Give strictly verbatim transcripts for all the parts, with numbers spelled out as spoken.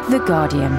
The Guardian.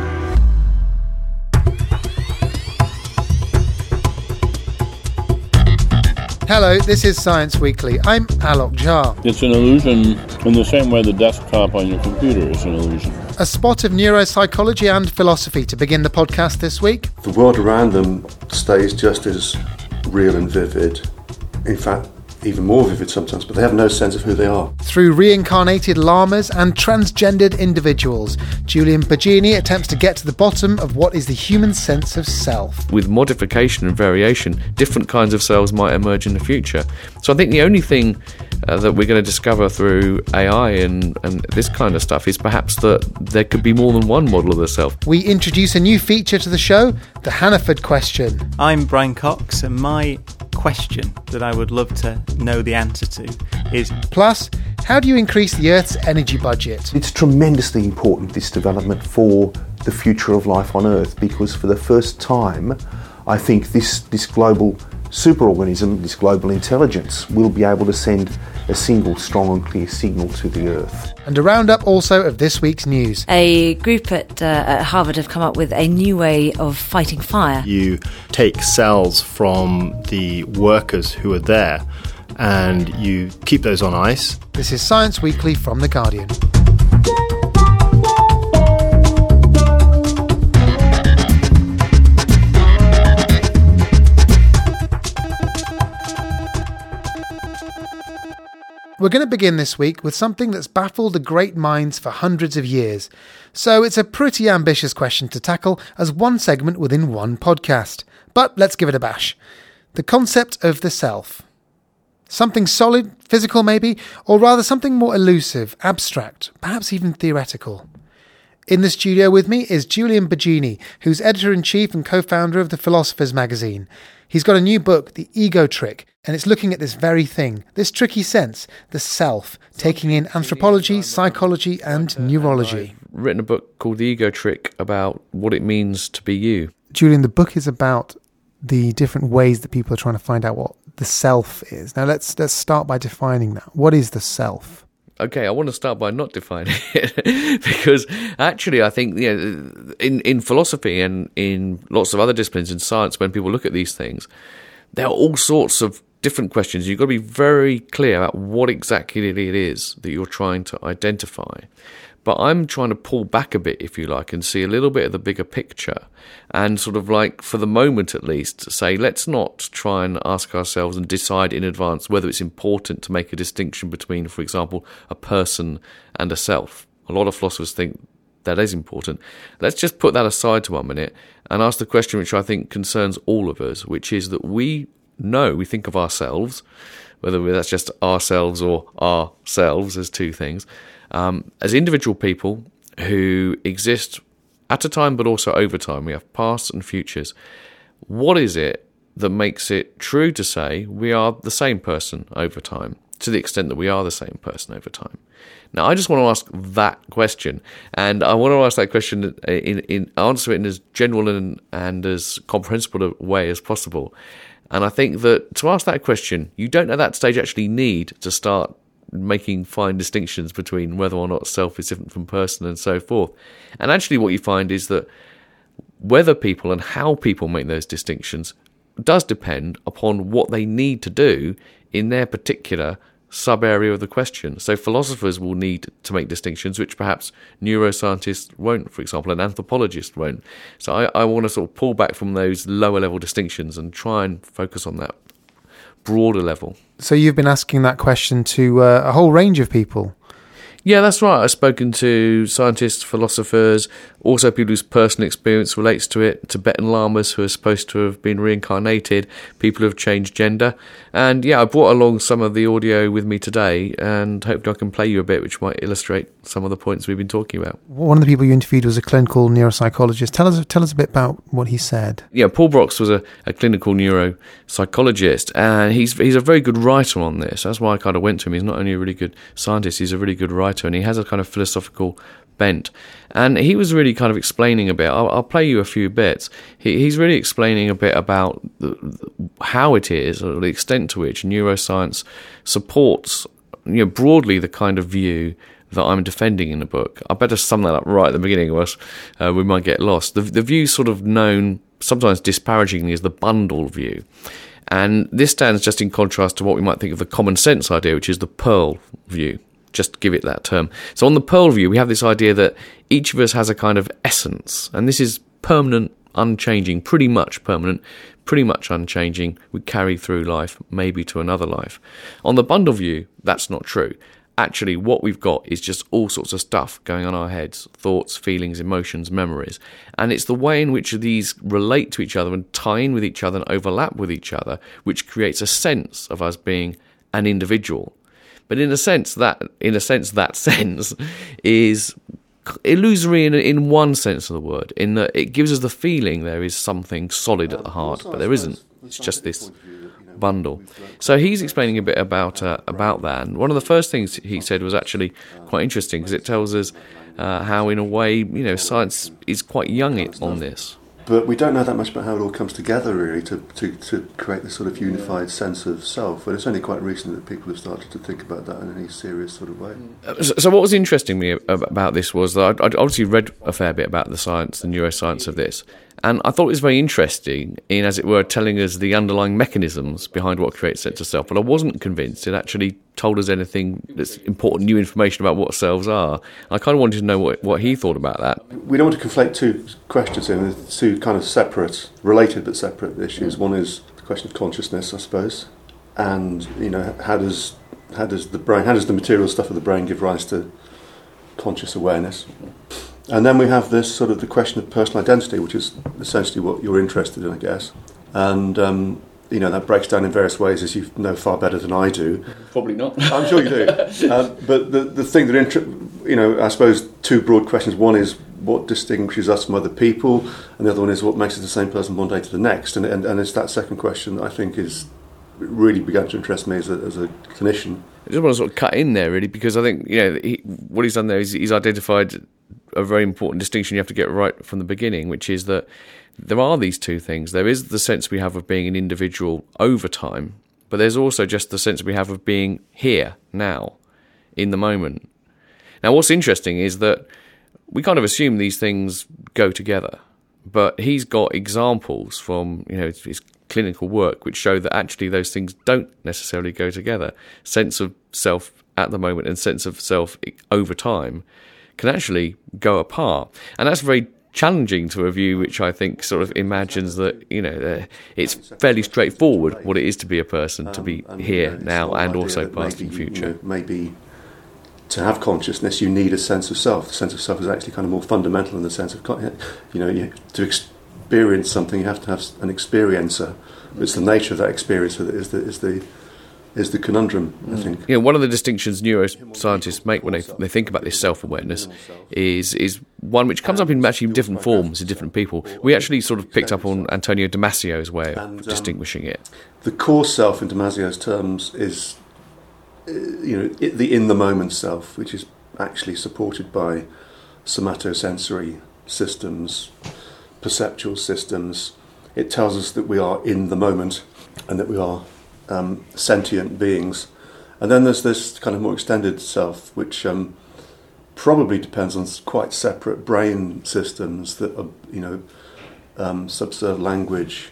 Hello, this is Science Weekly. I'm Alok Jha. It's an illusion in the same way the desktop on your computer is an illusion. A spot of neuropsychology and philosophy to begin the podcast this week. The world around them stays just as real and vivid. In fact, even more vivid sometimes, but they have no sense of who they are. Through reincarnated llamas and transgendered individuals, Julian Baggini attempts to get to the bottom of what is the human sense of self. With modification and variation, different kinds of cells might emerge in the future. So I think the only thing uh, that we're going to discover through A I and, and this kind of stuff is perhaps that there could be more than one model of the self. We introduce a new feature to the show, the Hannaford question. I'm Brian Cox, and my question that I would love to know the answer to is... Plus, how do you increase the Earth's energy budget? It's tremendously important, this development, for the future of life on Earth, because for the first time, I think this, this global superorganism, this global intelligence, will be able to send a single strong and clear signal to the Earth. And a roundup also of this week's news. A group at, uh, at Harvard have come up with a new way of fighting fire. You take cells from the workers who are there and you keep those on ice. This is Science Weekly from The Guardian. We're going to begin this week with something that's baffled the great minds for hundreds of years. So it's a pretty ambitious question to tackle as one segment within one podcast. But let's give it a bash. The concept of the self. Something solid, physical maybe, or rather something more elusive, abstract, perhaps even theoretical. In the studio with me is Julian Baggini, who's editor-in-chief and co-founder of the Philosopher's magazine. He's got a new book, The Ego Trick, and it's looking at this very thing, this tricky sense, the self, taking in anthropology, psychology and neurology. I've written a book called The Ego Trick about what it means to be you. Julian, the book is about the different ways that people are trying to find out what the self is. Now let's let's start by defining that. What is the self? Okay, I want to start by not defining it because actually I think, you know, in, in philosophy and in lots of other disciplines in science, when people look at these things, there are all sorts of different questions. You've got to be very clear about what exactly it is that you're trying to identify. But I'm trying to pull back a bit, if you like, and see a little bit of the bigger picture and sort of like, for the moment at least, say, let's not try and ask ourselves and decide in advance whether it's important to make a distinction between, for example, a person and a self. A lot of philosophers think that is important. Let's just put that aside to one minute and ask the question which I think concerns all of us, which is that we know, we think of ourselves, whether that's just ourselves or ourselves as two things, Um, as individual people who exist at a time but also over time. We have pasts and futures. What is it that makes it true to say we are the same person over time, to the extent that we are the same person over time? Now, I just want to ask that question, and I want to ask that question in, in answer it in as general and, and as comprehensible a way as possible. And I think that to ask that question, you don't at that stage actually need to start making fine distinctions between whether or not self is different from person and so forth. And actually what you find is that whether people and how people make those distinctions does depend upon what they need to do in their particular sub-area of the question. So philosophers will need to make distinctions which perhaps neuroscientists won't, for example, an anthropologist won't. So I, I want to sort of pull back from those lower level distinctions and try and focus on that broader level. So you've been asking that question to uh, a whole range of people. Yeah, that's right. I've spoken to scientists, philosophers, also people whose personal experience relates to it, Tibetan lamas who are supposed to have been reincarnated, people who have changed gender. And yeah, I brought along some of the audio with me today and hopefully I can play you a bit which might illustrate some of the points we've been talking about. One of the people you interviewed was a clinical neuropsychologist. Tell us tell us a bit about what he said. Yeah, Paul Broks was a, a clinical neuropsychologist and he's he's a very good writer on this. That's why I kind of went to him. He's not only a really good scientist, he's a really good writer and he has a kind of philosophical bent. And he was really kind of explaining a bit, I'll, I'll play you a few bits, he, he's really explaining a bit about the, how it is, or the extent to which neuroscience supports, you know, broadly the kind of view that I'm defending in the book. I better sum that up right at the beginning, or else uh, we might get lost. The, the view sort of known, sometimes disparagingly, as the bundle view. And this stands just in contrast to what we might think of the common sense idea, which is the Pearl view. Just to give it that term. So on the Pearl view, we have this idea that each of us has a kind of essence, and this is permanent, unchanging, pretty much permanent, pretty much unchanging. We carry through life, maybe to another life. On the bundle view, that's not true. Actually, what we've got is just all sorts of stuff going on in our heads, thoughts, feelings, emotions, memories. And it's the way in which these relate to each other and tie in with each other and overlap with each other, which creates a sense of us being an individual. But in a sense, that in a sense, that sense is illusory in, in one sense of the word, in that it gives us the feeling there is something solid at the heart, but there isn't. It's just this bundle. So he's explaining a bit about uh, about that, and one of the first things he said was actually quite interesting, because it tells us uh, how, in a way, you know, science is quite young on this. But we don't know that much about how it all comes together, really, to, to, to create this sort of unified sense of self. And it's only quite recent that people have started to think about that in any serious sort of way. So, so what was interesting to me about this was that I'd, I'd obviously read a fair bit about the science, the neuroscience of this. And I thought it was very interesting in, as it were, telling us the underlying mechanisms behind what creates sense of self. But I wasn't convinced it actually told us anything that's important, new information about what selves are. I kind of wanted to know what, what he thought about that. We don't want to conflate two questions in, They're two kind of separate, related but separate issues. One is the question of consciousness, I suppose, and, you know, how does how does the brain, how does the material stuff of the brain give rise to conscious awareness? And then we have this sort of the question of personal identity, which is essentially what you're interested in, I guess. And, um, you know, that breaks down in various ways, as you know far better than I do. Probably not. I'm sure you do. um, but the, the thing that, inter- you know, I suppose two broad questions. One is what distinguishes us from other people, and the other one is what makes us the same person one day to the next. And, and, and it's that second question that I think is really began to interest me as a, as a clinician. I just want to sort of cut in there, really, because I think, you know, he, what he's done there is he's identified a very important distinction you have to get right from the beginning, which is that there are these two things. There is the sense we have of being an individual over time, but there's also just the sense we have of being here, now, in the moment. Now, what's interesting is that we kind of assume these things go together, but he's got examples from, you know, his clinical work which show that actually those things don't necessarily go together. Sense of self at the moment and sense of self over time can actually go apart. And that's very challenging to a view which I think sort of imagines that, you know, uh, it's fairly straightforward what it is to be a person, to be um, here, you know, now, and also maybe, past and future. You know, maybe to have consciousness, you need a sense of self. The sense of self is actually kind of more fundamental in the sense of, you know, you, to experience something, you have to have an experiencer. It's the nature of that experience that is the is the is the conundrum, I think. You know, one of the distinctions neuroscientists make when they, they think about this self-awareness is is one which comes up in actually different forms in different people. We actually sort of picked up on Antonio Damasio's way of And, um, distinguishing it. The core self, in Damasio's terms, is uh, you know it, the in-the-moment self, which is actually supported by somatosensory systems, perceptual systems. It tells us that we are in the moment and that we are um, sentient beings. And then there's this kind of more extended self, which um, probably depends on quite separate brain systems that are, you know, um, subserve language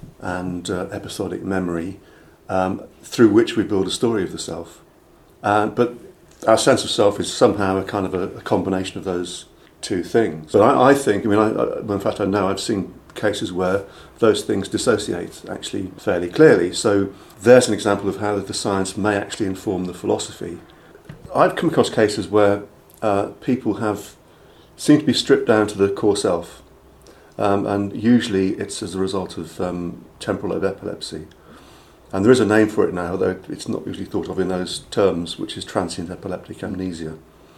and uh, episodic memory, um, through which we build a story of the self. Uh, but our sense of self is somehow a kind of a, a combination of those two things. But I, I think, I mean, I, I, in fact, I know I've seen cases where those things dissociate actually fairly clearly. So there's an example of how the science may actually inform the philosophy. I've come across cases where uh, people have seem to be stripped down to the core self, um, and usually it's as a result of um, temporal lobe epilepsy. And there is a name for it now, although it's not usually thought of in those terms, which is transient epileptic amnesia.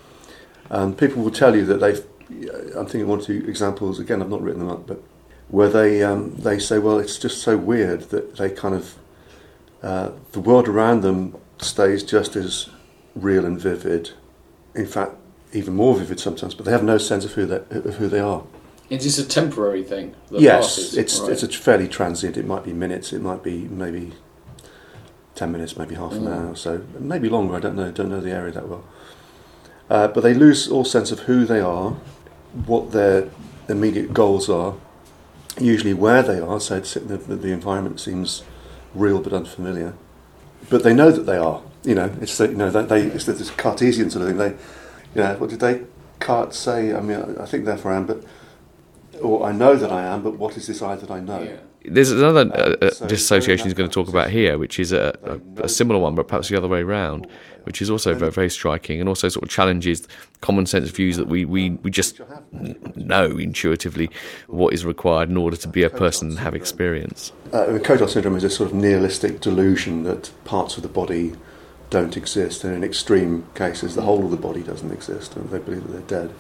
And people will tell you that they've, I'm thinking of one or two examples, again I've not written them up, but where they um, they say, well, it's just so weird that they kind of, uh, the world around them stays just as real and vivid, in fact, even more vivid sometimes, but they have no sense of who they, of who they are. Is this a temporary thing that Yes, passes? it's Right. it's a fairly transient. It might be minutes, it might be maybe ten minutes, maybe half an Mm. hour or so, maybe longer, I don't know, don't know the area that well. Uh, but they lose all sense of who they are, what their immediate goals are, usually where they are, so it's, the, the environment seems real but unfamiliar. But they know that they are, you know, it's the, you know, they, it's this Cartesian sort of thing. They, you know, what did Descartes say? I mean, I, I think therefore I am, but, or I know that I am, but what is this I that I know? Yeah. There's another uh, so dissociation he's going to talk about here, which is a, a, a similar one, but perhaps the other way around, which is also very, very striking and also sort of challenges common sense views that we, we, we just know intuitively what is required in order to be a person and have experience. Uh, Cotard syndrome is a sort of nihilistic delusion that parts of the body don't exist, and in extreme cases the whole of the body doesn't exist, and they believe that they're dead.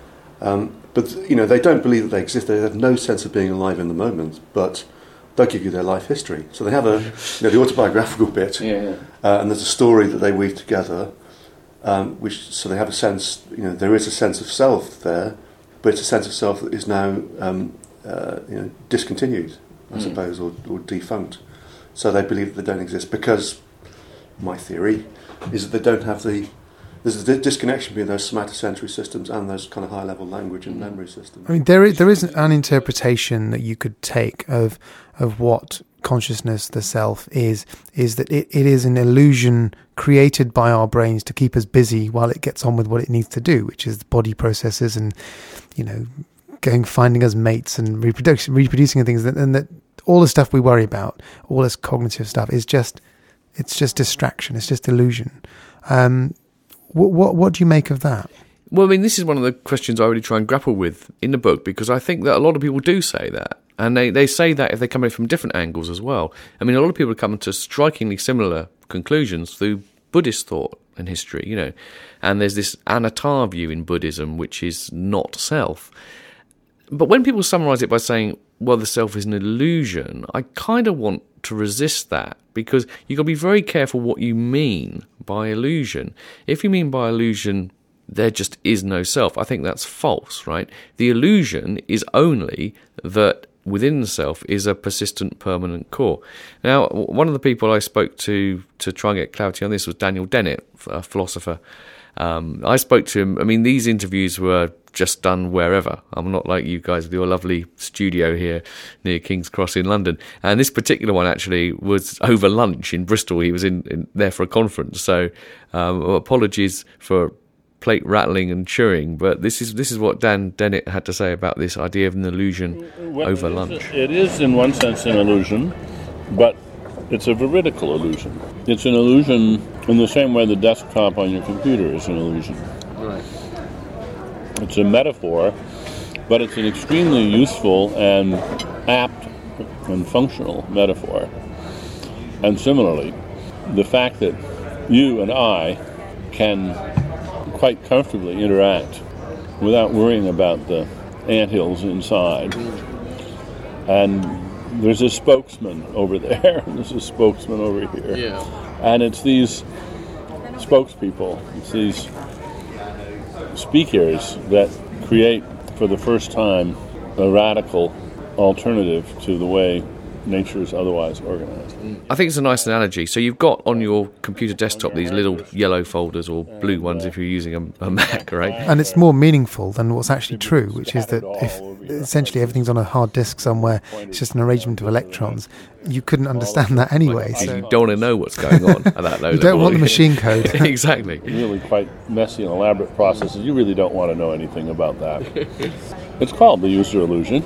Um, but, you know, they don't believe that they exist. They have no sense of being alive in the moment, but they'll give you their life history. So they have a, you know, the autobiographical bit, yeah, yeah. Uh, and there's a story that they weave together, um, which so they have a sense, you know, there is a sense of self there, but it's a sense of self that is now, um, uh, you know, discontinued, I mm. suppose, or, or defunct. So they believe that they don't exist because, my theory, is that they don't have the There's a disconnection between those somatosensory systems and those kind of high-level language and memory systems. I mean, there is there is an interpretation that you could take of of what consciousness, the self, is, is that it, it is an illusion created by our brains to keep us busy while it gets on with what it needs to do, which is the body processes and, you know, going finding us mates and reproduction, reproducing and things, and that all the stuff we worry about, all this cognitive stuff, is just it's just distraction, it's just illusion. Um, What, what what do you make of that? Well, I mean, this is one of the questions I really try and grapple with in the book, because I think that a lot of people do say that. And they, they say that if they come in from different angles as well. I mean, a lot of people come to strikingly similar conclusions through Buddhist thought and history, you know. And there's this anatta view in Buddhism, which is not self. But when people summarise it by saying, well, the self is an illusion, I kind of want to resist that, because you've got to be very careful what you mean by illusion. If you mean by illusion there just is no self, I think that's false, right? The illusion is only that within the self is a persistent, permanent core. Now, one of the people I spoke to to try and get clarity on this was Daniel Dennett, a philosopher. Um, I spoke to him. I mean, these interviews were just done wherever. I'm not like you guys with your lovely studio here near King's Cross in London. And this particular one actually was over lunch in Bristol. He was in, in there for a conference. So um, apologies for plate rattling and chewing, but this is this is what Dan Dennett had to say about this idea of an illusion well, over it lunch. Is, it is in one sense an illusion, but it's a veridical illusion. It's an illusion in the same way the desktop on your computer is an illusion. Right. It's a metaphor, but it's an extremely useful and apt and functional metaphor. And similarly, the fact that you and I can quite comfortably interact without worrying about the anthills inside. And there's a spokesman over there, and there's a spokesman over here. Yeah. And it's these spokespeople, it's these speakers that create for the first time a radical alternative to the way nature is otherwise organized. I think it's a nice analogy. So you've got on your computer desktop these little yellow folders, or blue ones if you're using a, a Mac, right? And it's more meaningful than what's actually true, which is that if essentially everything's on a hard disk somewhere, it's just an arrangement of electrons, you couldn't understand that anyway. So. So you don't want to know what's going on at that low you level. don't want the machine code. Exactly. Really quite messy and elaborate processes. You really don't want to know anything about that. It's called the user illusion,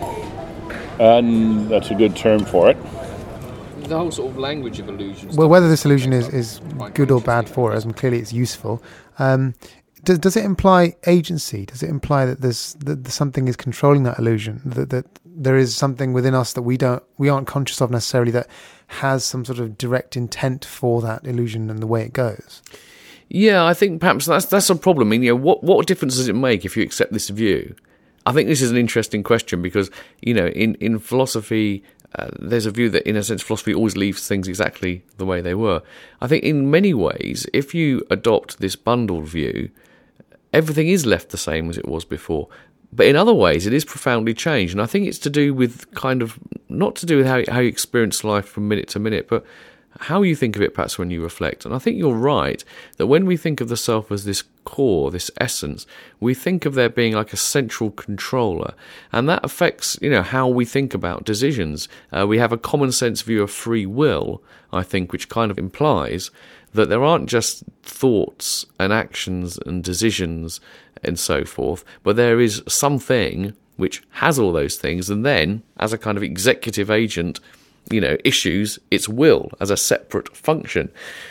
and that's a good term for it. The whole sort of language of illusions. Well, whether this illusion is, is good or bad for us, and clearly it's useful, um, does, does it imply agency? Does it imply that there's that something is controlling that illusion? That that there is something within us that we don't we aren't conscious of necessarily, that has some sort of direct intent for that illusion and the way it goes? Yeah, I think perhaps that's that's a problem. I mean, you know, what what difference does it make if you accept this view? I think this is an interesting question because, you know, in in philosophy, Uh, there's a view that, in a sense, philosophy always leaves things exactly the way they were. I think in many ways, if you adopt this bundled view, everything is left the same as it was before. But in other ways, it is profoundly changed. And I think it's to do with kind of, not to do with how, how you experience life from minute to minute, but how you think of it perhaps when you reflect. And I think you're right that when we think of the self as this core, this essence, we think of there being like a central controller, and that affects, you know, how we think about decisions. Uh, we have a common sense view of free will, I think, which kind of implies that there aren't just thoughts and actions and decisions and so forth, but there is something which has all those things, and then, as a kind of executive agent, you know, issues its will as a separate function.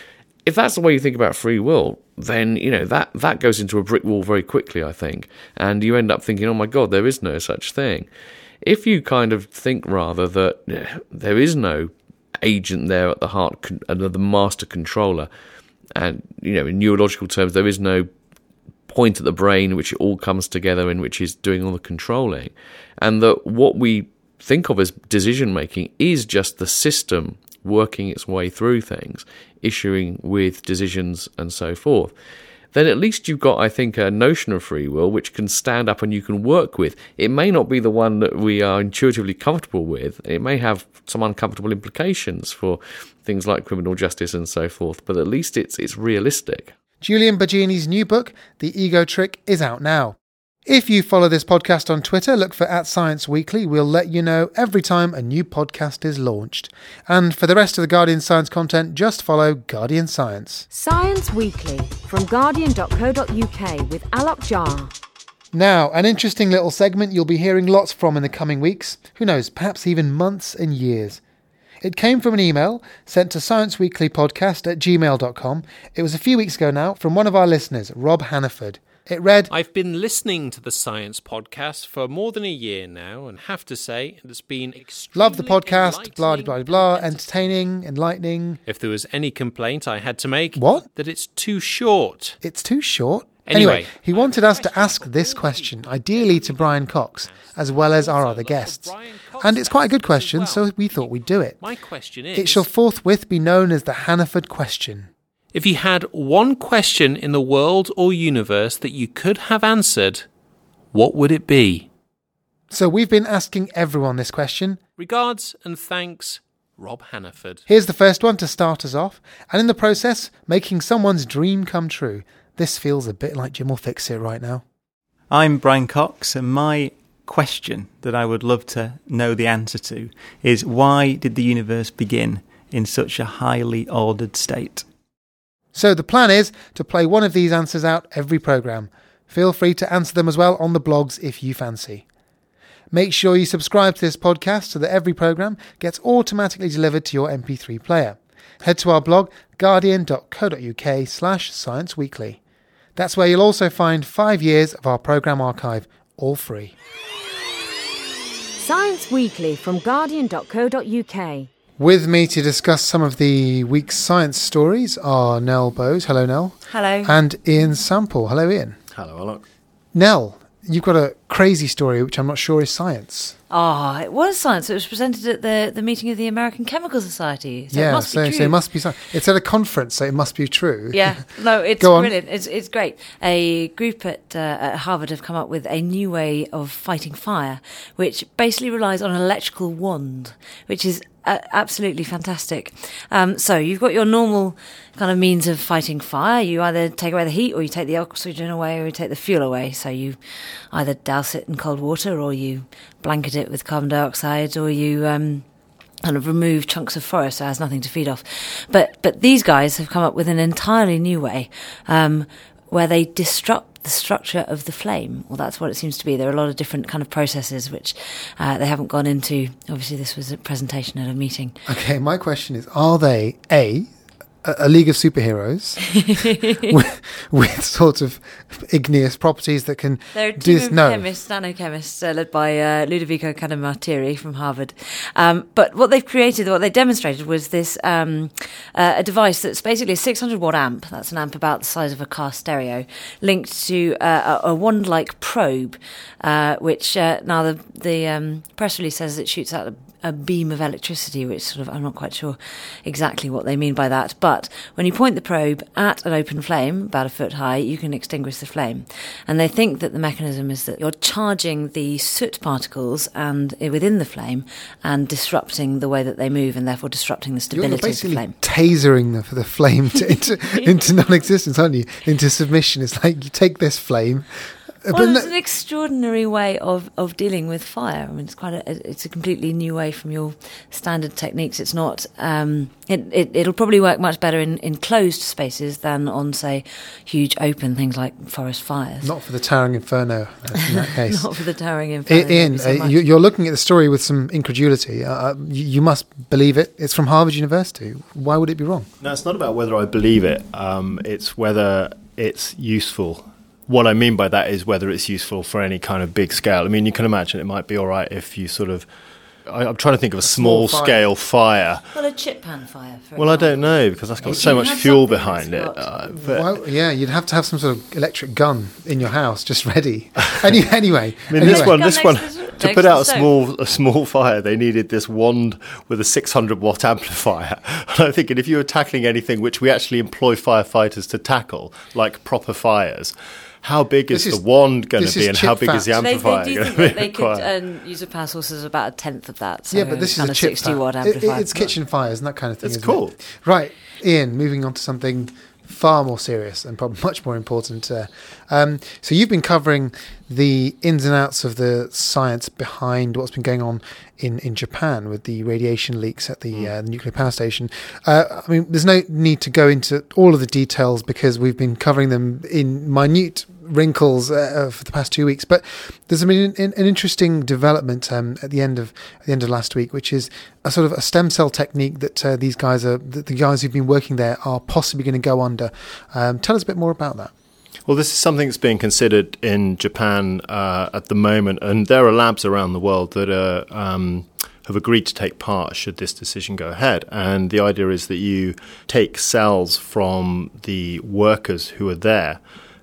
If that's the way you think about free will, then, you know, that, that goes into a brick wall very quickly, I think, and you end up thinking, oh my God, there is no such thing. If you kind of think rather that yeah, there is no agent there at the heart, the master controller, and, you know, in neurological terms, there is no point at the brain in which it all comes together, in which is doing all the controlling, and that what we think of as decision making is just the system working its way through things, issuing with decisions and so forth, then at least you've got, I think, a notion of free will which can stand up and you can work with. It may not be the one that we are intuitively comfortable with. It may have some uncomfortable implications for things like criminal justice and so forth, but at least it's it's realistic. Julian Baggini's new book, The Ego Trick, is out now. If you follow this podcast on Twitter, look for at Science Weekly. We'll let you know every time a new podcast is launched. And for the rest of the Guardian Science content, just follow Guardian Science. Science Weekly from guardian dot co dot uk with Alok Jha. Now, an interesting little segment you'll be hearing lots from in the coming weeks. Who knows, perhaps even months and years. It came from an email sent to scienceweeklypodcast at gmail dot com. It was a few weeks ago now from one of our listeners, Rob Hannaford. It read, I've been listening to the Science Podcast for more than a year now, and have to say it's been extremely love the podcast, blah, blah, blah, blah, entertaining, enlightening. If there was any complaint I had to make, what? That it's too short. It's too short? Anyway, anyway, he wanted us to ask this question, ideally to Brian Cox, as well as our other guests. And it's quite a good question, so we thought we'd do it. My question is, it shall forthwith be known as the Hannaford question. If you had one question in the world or universe that you could have answered, what would it be? So we've been asking everyone this question. Regards and thanks, Rob Hannaford. Here's the first one to start us off, and in the process, making someone's dream come true. This feels a bit like Jim will fix it right now. I'm Brian Cox, and my question that I would love to know the answer to is, why did the universe begin in such a highly ordered state? So the plan is to play one of these answers out every programme. Feel free to answer them as well on the blogs if you fancy. Make sure you subscribe to this podcast so that every programme gets automatically delivered to your M P three player. Head to our blog, guardian dot co dot uk slash science weekly. That's where you'll also find five years of our programme archive, all free. Science Weekly from guardian dot co dot uk. With me to discuss some of the week's science stories are Nell Bowes. Hello, Nell. Hello. And Ian Sample. Hello, Ian. Hello, Alok. Nell, you've got a crazy story which I'm not sure is science. Ah, oh, it was science. It was presented at the, the meeting of the American Chemical Society. So yeah, it must so, be true. so it must be science. It's at a conference, so it must be true. Yeah, no, it's Go on. brilliant. It's it's great. A group at, uh, at Harvard have come up with a new way of fighting fire, which basically relies on an electrical wand, which is uh, absolutely fantastic. Um, so you've got your normal kind of means of fighting fire. You either take away the heat, or you take the oxygen away, or you take the fuel away. So you either douse it in cold water, or you blanket it with carbon dioxide, or you um, kind of remove chunks of forest so it has nothing to feed off. But but these guys have come up with an entirely new way um, where they disrupt the structure of the flame. Well, that's what it seems to be. There are a lot of different kind of processes which uh, they haven't gone into. Obviously, this was a presentation at a meeting. Okay, my question is, are they, A, a, a league of superheroes with, with sort of igneous properties that can There are do two this? No. chemists, nanochemists, uh, led by uh, Ludovico Cadamartiri from Harvard. Um, but what they've created, what they demonstrated, was this um, uh, a device that's basically a six hundred watt amp. That's an amp about the size of a car stereo, linked to uh, a, a wand-like probe, uh, which uh, now the, the um, press release says it shoots out a a beam of electricity, which sort of, I'm not quite sure exactly what they mean by that. But when you point the probe at an open flame, about a foot high, you can extinguish the flame. And they think that the mechanism is that you're charging the soot particles and uh, within the flame and disrupting the way that they move, and therefore disrupting the stability You're of the basically flame. tasering the, the flame to, into, into non-existence, aren't you? Into submission. It's like you take this flame. Well, but it's no- an extraordinary way of, of dealing with fire. I mean, it's quite a it's a completely new way from your standard techniques. It's not. Um, it, it it'll probably work much better in, in closed spaces than on, say, huge open things like forest fires. Not for the towering inferno in that case. Not for the towering inferno. I- Ian, so uh, you, you're looking at the story with some incredulity. Uh, you, you must believe it. It's from Harvard University. Why would it be wrong? No, it's not about whether I believe it. Um, it's whether it's useful. What I mean by that is whether it's useful for any kind of big scale. I mean, you can imagine it might be all right if you sort of... I, I'm trying to think of a, a small, small scale fire. Well, a chip pan fire, for Well, example. I don't know, because that's got If so you much have fuel something behind it. that's got- Uh, but Well, yeah, you'd have to have some sort of electric gun in your house, just ready. Any, anyway, I mean, anyway. this one, Gun this next one, to the- to next put to out a the stove. small, a small fire, they needed this wand with a six hundred watt amplifier. And I'm thinking, if you were tackling anything which we actually employ firefighters to tackle, like proper fires, how big is, This is- the wand going this to is be, and how chip big is the fat. They, amplifier they do going think to be that they could required? um, use a power source as about a tenth of that. So Yeah, but this is kind a of chip sixty fat. watt It- amplifier. it- it's kitchen fires and that kind of thing. It's isn't cool. it? Right, Ian. Moving on to something far more serious and probably much more important. Uh, um, so you've been covering the ins and outs of the science behind what's been going on in, in Japan with the radiation leaks at the, uh, the nuclear power station. Uh, I mean, there's no need to go into all of the details because we've been covering them in minute wrinkles uh, for the past two weeks. But there's been an, an interesting development um, at the end of at the end of last week, which is a sort of a stem cell technique that uh, these guys are the, the guys who've been working there are possibly going to go under. Um, tell us a bit more about that. Well, this is something that's being considered in Japan uh, at the moment, and there are labs around the world that are, um, have agreed to take part should this decision go ahead. And the idea is that you take cells from the workers who are there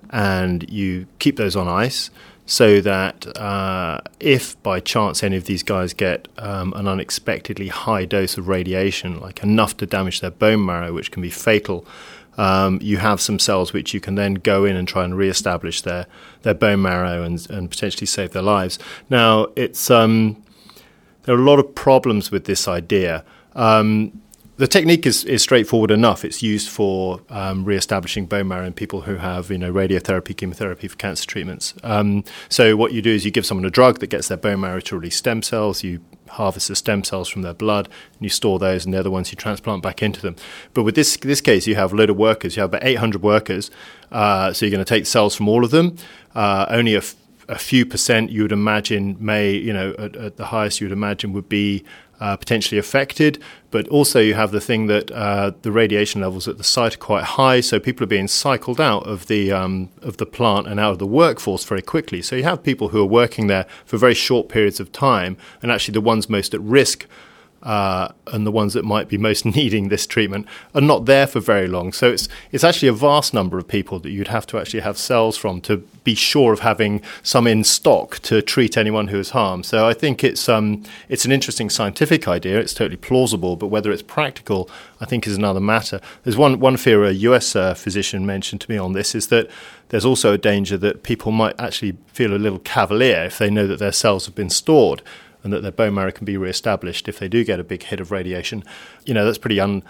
and you keep those on ice so that uh, if by chance any of these guys get um, an unexpectedly high dose of radiation, like enough to damage their bone marrow, which can be fatal, Um, you have some cells which you can then go in and try and re-establish their, their bone marrow and, and potentially save their lives. Now, it's um, there are a lot of problems with this idea. Um, the technique is, is straightforward enough. It's used for um, re-establishing bone marrow in people who have, you know, radiotherapy, chemotherapy for cancer treatments. Um, so what you do is you give someone a drug that gets their bone marrow to release stem cells. You harvest the stem cells from their blood, and you store those, and they're the ones you transplant back into them. But with this this case, you have a load of workers. You have about eight hundred workers, uh, so you're going to take cells from all of them. Uh, only a, f- a few percent, you would imagine, may, you know, at, at the highest you would imagine would be uh, potentially affected. But also you have the thing that uh, the radiation levels at the site are quite high, so people are being cycled out of the um, of the plant and out of the workforce very quickly. So you have people who are working there for very short periods of time, and actually the ones most at risk uh, and the ones that might be most needing this treatment are not there for very long. So it's it's actually a vast number of people that you'd have to actually have cells from to be sure of having some in stock to treat anyone who is harmed. So I think it's um it's an interesting scientific idea. It's totally plausible, but whether it's practical, I think, is another matter. There's one one fear a U S uh, physician mentioned to me on this is that there's also a danger that people might actually feel a little cavalier if they know that their cells have been stored and that their bone marrow can be re-established if they do get a big hit of radiation. You know, that's pretty un,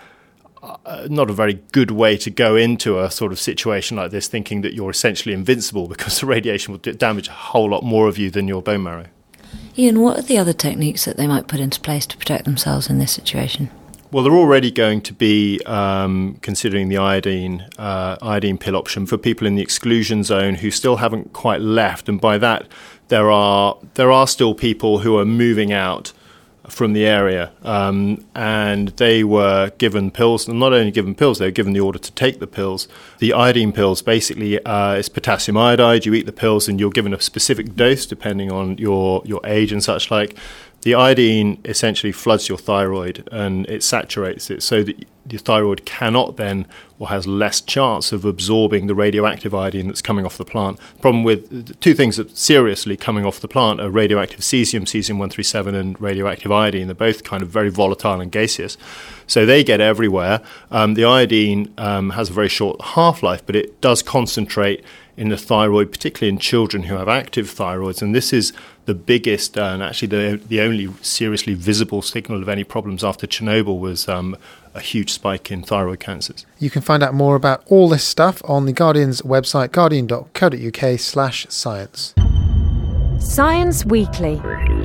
uh, not a very good way to go into a sort of situation like this, thinking that you're essentially invincible because the radiation will d- damage a whole lot more of you than your bone marrow. Ian, what are the other techniques that they might put into place to protect themselves in this situation? Well, they're already going to be um, considering the iodine uh, iodine pill option for people in the exclusion zone who still haven't quite left, and by that there are there are still people who are moving out from the area, um, and they were given pills, and not only given pills, they were given the order to take the pills. The iodine pills basically uh, is potassium iodide. You eat the pills and you're given a specific dose depending on your, your age and such like. the iodine essentially floods your thyroid and it saturates it so that your thyroid cannot then, or has less chance of absorbing the radioactive iodine that's coming off the plant. The problem with two things that seriously coming off the plant are radioactive cesium, cesium one thirty-seven, and radioactive iodine. They're both kind of very volatile and gaseous. So they get everywhere. Um, the iodine um, has a very short half-life, but it does concentrate in the thyroid, particularly in children who have active thyroids. And this is the biggest uh, and actually the the only seriously visible signal of any problems after Chernobyl was um, a huge spike in thyroid cancers. You can find out more about all this stuff on the Guardian's website, guardian dot co dot uk slash science. Science Weekly.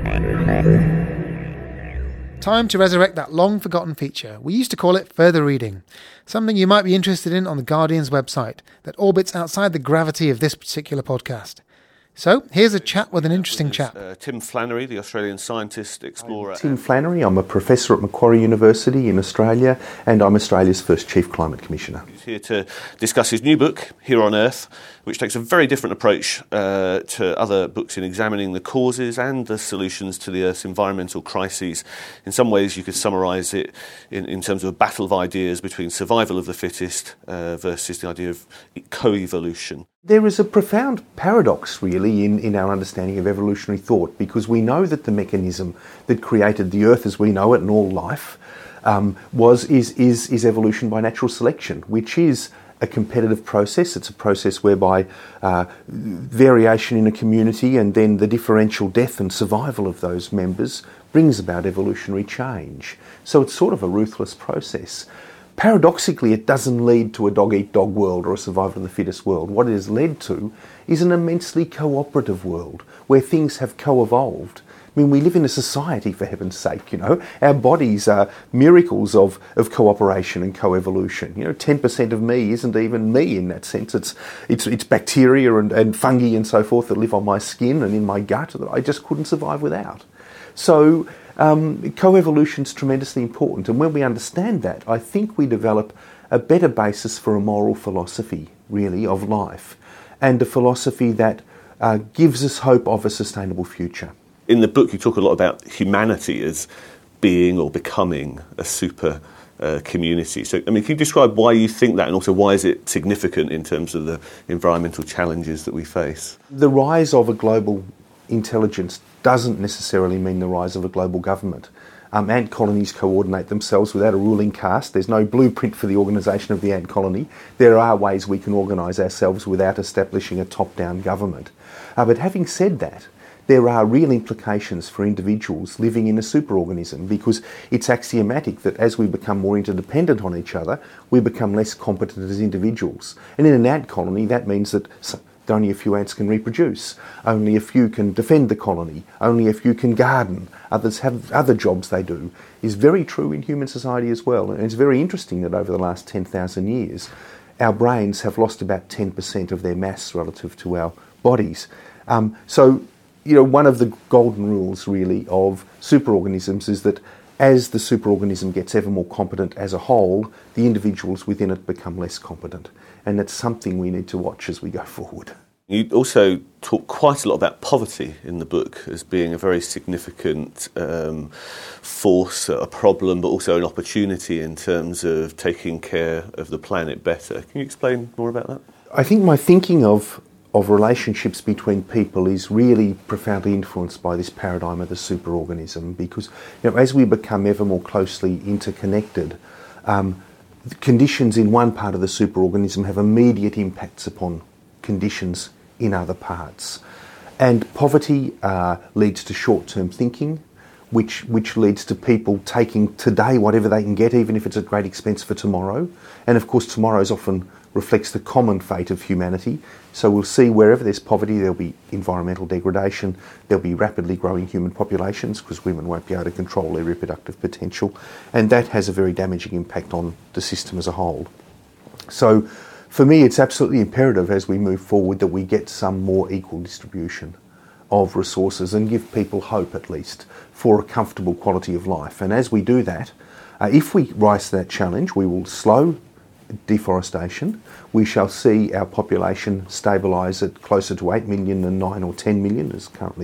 Time to resurrect that long-forgotten feature. We used to call it further reading, something you might be interested in on the Guardian's website that orbits outside the gravity of this particular podcast. So, here's a chat with an interesting chap. Uh, Tim Flannery, the Australian scientist, explorer. I'm Tim Flannery, I'm a professor at Macquarie University in Australia, and I'm Australia's first Chief Climate Commissioner. He's here to discuss his new book, Here on Earth, which takes a very different approach uh, to other books in examining the causes and the solutions to the Earth's environmental crises. In some ways, you could summarise it in, in terms of a battle of ideas between survival of the fittest uh, versus the idea of co-evolution. There is a profound paradox, really, in, in our understanding of evolutionary thought, because we know that the mechanism that created the Earth as we know it and all life um, was is, is, is evolution by natural selection, which is a competitive process. It's a process whereby uh, variation in a community and then the differential death and survival of those members brings about evolutionary change. So it's sort of a ruthless process. Paradoxically, it doesn't lead to a dog-eat-dog world or a survival of the fittest world. What it has led to is an immensely cooperative world where things have co-evolved. I mean, we live in a society, for heaven's sake, you know. Our bodies are miracles of, of cooperation and co-evolution. You know, ten percent of me isn't even me in that sense. It's it's, it's bacteria and, and fungi and so forth that live on my skin and in my gut that I just couldn't survive without. So um, co-evolution is tremendously important. And when we understand that, I think we develop a better basis for a moral philosophy, really, of life, and a philosophy that uh, gives us hope of a sustainable future. In the book, you talk a lot about humanity as being or becoming a super uh, community. So, I mean, can you describe why you think that, and also why is it significant in terms of the environmental challenges that we face? The rise of a global intelligence doesn't necessarily mean the rise of a global government. Um, ant colonies coordinate themselves without a ruling caste. There's no blueprint for the organisation of the ant colony. There are ways we can organise ourselves without establishing a top-down government. Uh, but having said that, there are real implications for individuals living in a superorganism, because it's axiomatic that as we become more interdependent on each other, we become less competent as individuals. And in an ant colony, that means that only a few ants can reproduce, only a few can defend the colony, only a few can garden, others have other jobs they do, is very true in human society as well. And it's very interesting that over the last ten thousand years, our brains have lost about ten percent of their mass relative to our bodies. Um, so, you know, one of the golden rules, really, of superorganisms is that as the superorganism gets ever more competent as a whole, the individuals within it become less competent. And that's something we need to watch as we go forward. You also talk quite a lot about poverty in the book as being a very significant um, force, a problem, but also an opportunity in terms of taking care of the planet better. Can you explain more about that? I think my thinking of of relationships between people is really profoundly influenced by this paradigm of the superorganism, because, you know, as we become ever more closely interconnected, um, the conditions in one part of the superorganism have immediate impacts upon conditions in other parts. And poverty uh, leads to short-term thinking, which which leads to people taking today whatever they can get, even if it's at great expense for tomorrow. And of course, tomorrow's often reflects the common fate of humanity. So we'll see wherever there's poverty, there'll be environmental degradation, there'll be rapidly growing human populations, because women won't be able to control their reproductive potential, and that has a very damaging impact on the system as a whole. So for me, it's absolutely imperative as we move forward that we get some more equal distribution of resources and give people hope, at least, for a comfortable quality of life. And as we do that, uh, if we rise to that challenge, we will slow deforestation. We shall see our population stabilise at closer to eight million than nine or ten million, as currently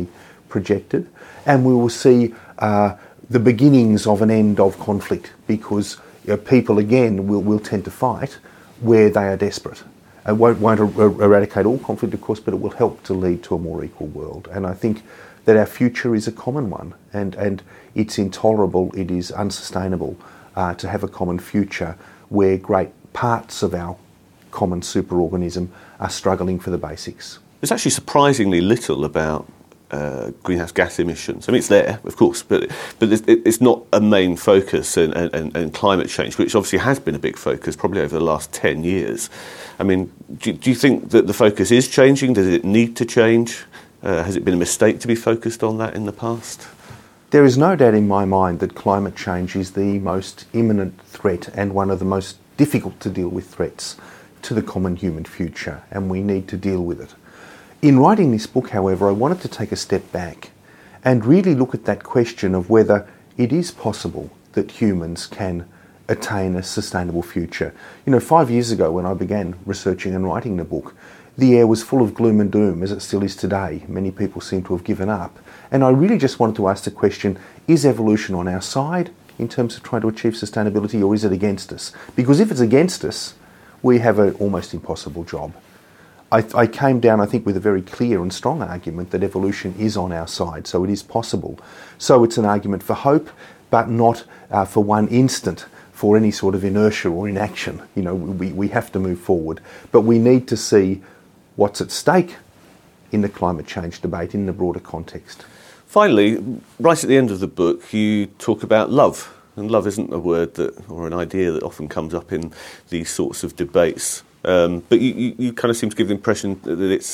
projected, and we will see uh, the beginnings of an end of conflict, because you know, people again will, will tend to fight where they are desperate. It won't, won't er- eradicate all conflict, of course, but it will help to lead to a more equal world. And I think that our future is a common one, and, and it's intolerable, it is unsustainable uh, to have a common future where great parts of our common superorganism are struggling for the basics. There's actually surprisingly little about uh, greenhouse gas emissions. I mean, it's there, of course, but but it's, it's not a main focus, and, and, and climate change, which obviously has been a big focus probably over the last ten years. I mean, do, do you think that the focus is changing? Does it need to change? Uh, has it been a mistake to be focused on that in the past? There is no doubt in my mind that climate change is the most imminent threat and one of the most difficult to deal with threats to the common human future, and we need to deal with it. In writing this book, however, I wanted to take a step back and really look at that question of whether it is possible that humans can attain a sustainable future. You know, five years ago when I began researching and writing the book, the air was full of gloom and doom, as it still is today. Many people seem to have given up. And I really just wanted to ask the question, is evolution on our side in terms of trying to achieve sustainability, or is it against us? Because if it's against us, we have an almost impossible job. I, I came down, I think, with a very clear and strong argument that evolution is on our side, so it is possible. So it's an argument for hope, but not uh, for one instant for any sort of inertia or inaction. You know, we, we have to move forward. But we need to see what's at stake in the climate change debate in the broader context. Finally, right at the end of the book, you talk about love. And love isn't a word that, or an idea that often comes up in these sorts of debates. Um, but you, you, you kind of seem to give the impression that it's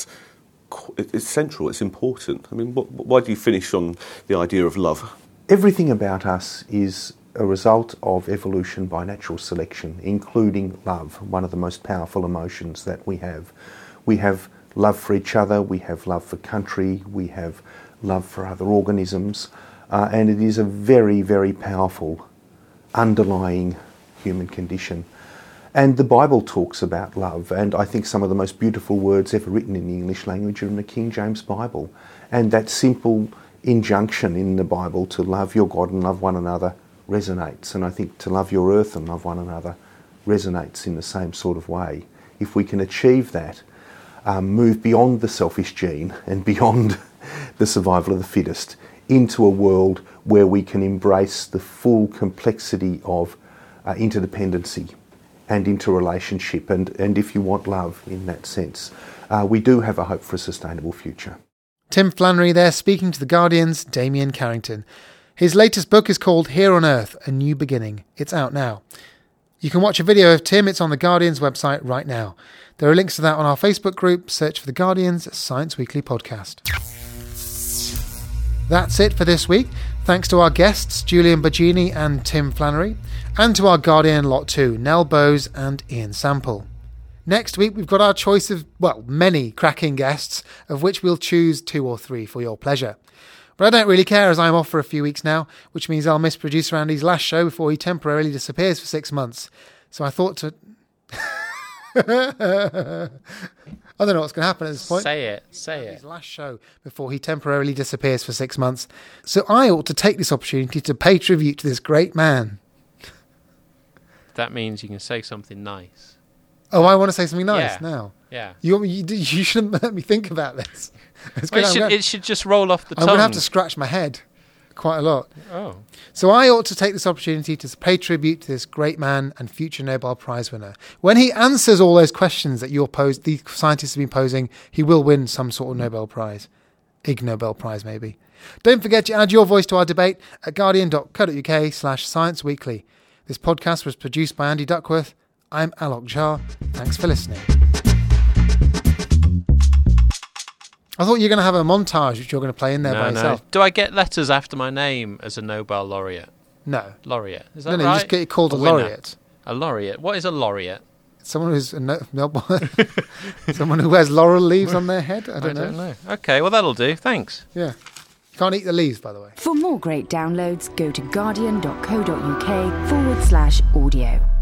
it's central, it's important. I mean, what, why do you finish on the idea of love? Everything about us is a result of evolution by natural selection, including love, one of the most powerful emotions that we have. We have love for each other, we have love for country, we have love for other organisms, uh, and it is a very, very powerful underlying human condition. And the Bible talks about love, and I think some of the most beautiful words ever written in the English language are in the King James Bible. And that simple injunction in the Bible to love your God and love one another resonates. And I think to love your earth and love one another resonates in the same sort of way. If we can achieve that, um, move beyond the selfish gene and beyond the survival of the fittest into a world where we can embrace the full complexity of uh, interdependency and interrelationship, and, and if you want love in that sense, uh, we do have a hope for a sustainable future. Tim Flannery there speaking to The Guardian's Damien Carrington. His latest book is called Here on Earth, A New Beginning. It's out now. You can watch a video of Tim. It's on The Guardian's website right now. There are links to that on our Facebook group. Search for The Guardian's Science Weekly podcast. That's it for this week. Thanks to our guests, Julian Baggini and Tim Flannery, and to our Guardian Lot two, Nell Bowes and Ian Sample. Next week, we've got our choice of, well, many cracking guests, of which we'll choose two or three for your pleasure. But I don't really care, as I'm off for a few weeks now, which means I'll miss producer Andy's last show before he temporarily disappears for six months. So I thought to... I don't know what's going to happen at this point. Say it, say it. His last show before he temporarily disappears for six months. So I ought to take this opportunity to pay tribute to this great man. That means you can say something nice. Oh, I want to say something nice yeah. now. Yeah. You, you you shouldn't let me think about this. It's Well, it, gonna- should, I'm gonna- it should just roll off the I'm tongue. going to have to scratch my head quite a lot. Oh. So I ought to take this opportunity to pay tribute to this great man and future Nobel Prize winner. When he answers all those questions that you're posed, the scientists have been posing, he will win some sort of Nobel Prize. Ig Nobel Prize, maybe. Don't forget to add your voice to our debate at guardian.co.uk slash science weekly. This podcast was produced by Andy Duckworth. I'm Alok Jha. Thanks for listening. I thought you were going to have a montage which you're going to play in there no, by no. yourself. Do I get letters after my name as a Nobel laureate? No. Laureate. Is that No, no, right? you just get called a winner. laureate. A laureate. What is a laureate? Someone who's a no, no, someone who wears laurel leaves on their head. I don't, I know. don't know. Okay, well that'll do. Thanks. Yeah, you can't eat the leaves, by the way. For more great downloads, go to guardian.co.uk forward slash audio.